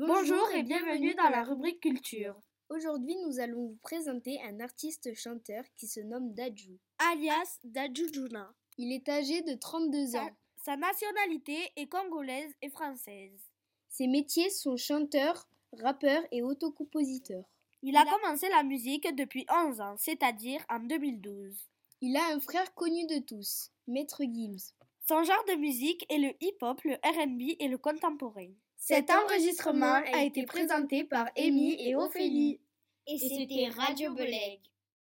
Bonjour et bienvenue dans la rubrique culture. Aujourd'hui, nous allons vous présenter un artiste-chanteur qui se nomme Dadju, alias Dadju Juna. Il est âgé de 32 ans. Sa nationalité est congolaise et française. Ses métiers sont chanteur, rappeur et autocompositeur. Il a commencé la musique depuis 11 ans, c'est-à-dire en 2012. Il a un frère connu de tous, Maître Gims. Son genre de musique est le hip-hop, le R&B et le contemporain. Cet enregistrement a été présenté par Amy et Ophélie. Et c'était Radio Beleg.